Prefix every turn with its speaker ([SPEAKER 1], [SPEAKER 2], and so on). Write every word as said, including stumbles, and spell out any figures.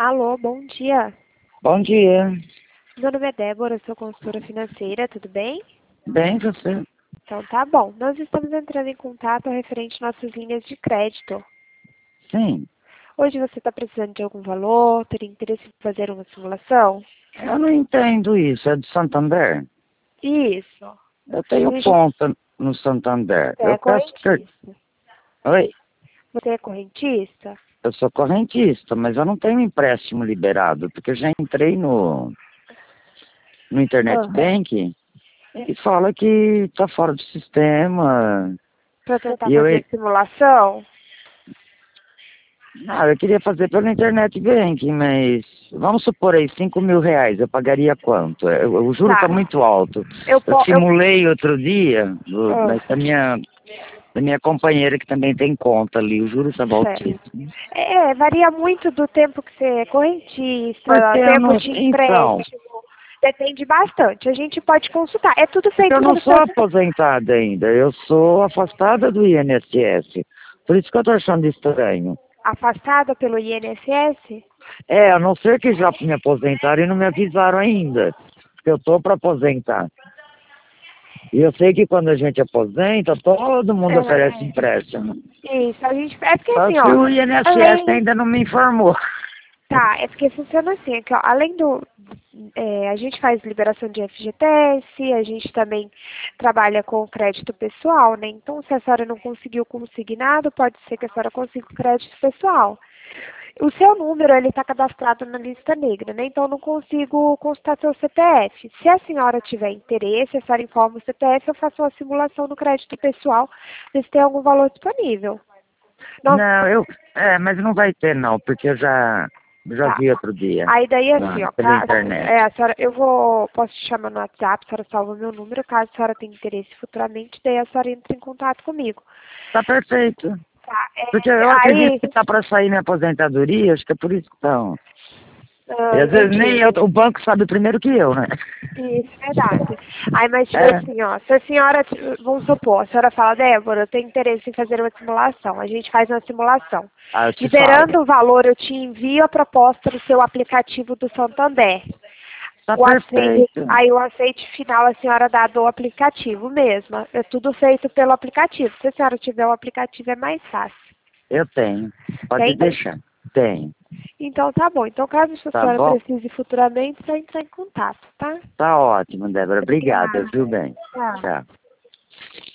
[SPEAKER 1] Alô, bom dia.
[SPEAKER 2] Bom dia.
[SPEAKER 1] Meu nome é Débora, sou consultora financeira, tudo bem?
[SPEAKER 2] Bem, você?
[SPEAKER 1] Então tá bom. Nós estamos entrando em contato referente às nossas linhas de crédito.
[SPEAKER 2] Sim.
[SPEAKER 1] Hoje você está precisando de algum valor, teria interesse em fazer uma simulação?
[SPEAKER 2] Eu não entendo isso. É do Santander?
[SPEAKER 1] Isso.
[SPEAKER 2] Eu tenho
[SPEAKER 1] Deixa-
[SPEAKER 2] conta no Santander.
[SPEAKER 1] Você é
[SPEAKER 2] Eu peço que...
[SPEAKER 1] correntista.
[SPEAKER 2] Oi?
[SPEAKER 1] Você é correntista?
[SPEAKER 2] Eu sou correntista, mas eu não tenho empréstimo liberado, porque eu já entrei no, no Internet
[SPEAKER 1] Ah,
[SPEAKER 2] Bank e fala que está fora do sistema.
[SPEAKER 1] para tentar
[SPEAKER 2] E eu,
[SPEAKER 1] fazer simulação?
[SPEAKER 2] não, eu queria fazer pelo Internet Bank, mas vamos supor aí, cinco mil reais, eu pagaria quanto? Eu- o juro
[SPEAKER 1] Tá.
[SPEAKER 2] está muito alto.
[SPEAKER 1] Eu,
[SPEAKER 2] Eu
[SPEAKER 1] po- eu,
[SPEAKER 2] simulei outro dia, do-
[SPEAKER 1] ah,
[SPEAKER 2] da minha, da minha companheira que também tem conta ali, o juro estava
[SPEAKER 1] certo.
[SPEAKER 2] altíssimo.
[SPEAKER 1] É, varia muito do tempo que você é
[SPEAKER 2] Porque
[SPEAKER 1] correntista,
[SPEAKER 2] eu
[SPEAKER 1] tempo
[SPEAKER 2] não,
[SPEAKER 1] de
[SPEAKER 2] então,
[SPEAKER 1] empréstimo. Depende bastante. A gente pode consultar. É tudo
[SPEAKER 2] porque eu
[SPEAKER 1] feito
[SPEAKER 2] não
[SPEAKER 1] pelo
[SPEAKER 2] sou
[SPEAKER 1] seu...
[SPEAKER 2] aposentada ainda, eu sou afastada do I N S S. Por isso que eu estou achando estranho.
[SPEAKER 1] Afastada pelo I N S S?
[SPEAKER 2] É, a não ser que já me aposentaram e não me avisaram ainda, porque eu estou para aposentar. E eu sei que quando a gente aposenta, todo mundo oferece
[SPEAKER 1] É,
[SPEAKER 2] empréstimo.
[SPEAKER 1] isso, a gente... É porque
[SPEAKER 2] Só
[SPEAKER 1] assim,
[SPEAKER 2] que
[SPEAKER 1] ó,
[SPEAKER 2] o I N S S
[SPEAKER 1] além...
[SPEAKER 2] ainda não me informou.
[SPEAKER 1] Tá, é porque funciona assim, é que, ó, além do... é, a gente faz liberação de F G T S, a gente também trabalha com crédito pessoal, né? Então, se a senhora não conseguiu consignado, pode ser que a senhora consiga o crédito pessoal. O seu número, ele está cadastrado na lista negra, né? Então, eu não consigo consultar seu C P F. Se a senhora tiver interesse, a senhora informa o C P F, eu faço uma simulação do crédito pessoal, ver se tem algum valor disponível. Não,
[SPEAKER 2] Não, eu... É, mas não vai ter não, porque eu já, já
[SPEAKER 1] tá.
[SPEAKER 2] vi outro dia,
[SPEAKER 1] Aí daí assim,
[SPEAKER 2] lá,
[SPEAKER 1] ó,
[SPEAKER 2] pela
[SPEAKER 1] ca-
[SPEAKER 2] internet.
[SPEAKER 1] é, a senhora, eu vou, posso te chamar no WhatsApp, a senhora salva meu número, caso a senhora tenha interesse futuramente, daí a senhora entra em contato comigo.
[SPEAKER 2] Tá perfeito.
[SPEAKER 1] Tá,
[SPEAKER 2] Porque
[SPEAKER 1] é,
[SPEAKER 2] eu acredito
[SPEAKER 1] aí,
[SPEAKER 2] que tá para sair minha aposentadoria, acho que é por isso que estão. E
[SPEAKER 1] ah,
[SPEAKER 2] às vezes nem
[SPEAKER 1] entendi.
[SPEAKER 2] eu, o banco sabe primeiro que eu, né?
[SPEAKER 1] Isso, verdade. Aí, mas tipo
[SPEAKER 2] É.
[SPEAKER 1] assim, ó, se a senhora, vamos supor, a senhora fala, Débora, eu tenho interesse em fazer uma simulação, a gente faz uma simulação.
[SPEAKER 2] Ah, eu te falo.
[SPEAKER 1] Liberando o valor, eu te envio a proposta do seu aplicativo do Santander.
[SPEAKER 2] Tá
[SPEAKER 1] O aceite,
[SPEAKER 2] perfeito.
[SPEAKER 1] aí o aceite final a senhora dá do aplicativo mesmo. É tudo feito pelo aplicativo. Se a senhora tiver o aplicativo é mais fácil.
[SPEAKER 2] Eu tenho. Pode
[SPEAKER 1] Tem?
[SPEAKER 2] deixar. Tenho.
[SPEAKER 1] Então tá bom. Então caso a
[SPEAKER 2] Tá
[SPEAKER 1] senhora
[SPEAKER 2] bom?
[SPEAKER 1] precise futuramente, só entrar em contato, tá?
[SPEAKER 2] Tá ótimo, Débora. Obrigada,
[SPEAKER 1] Obrigada.
[SPEAKER 2] viu bem?
[SPEAKER 1] Tchau.
[SPEAKER 2] Tchau.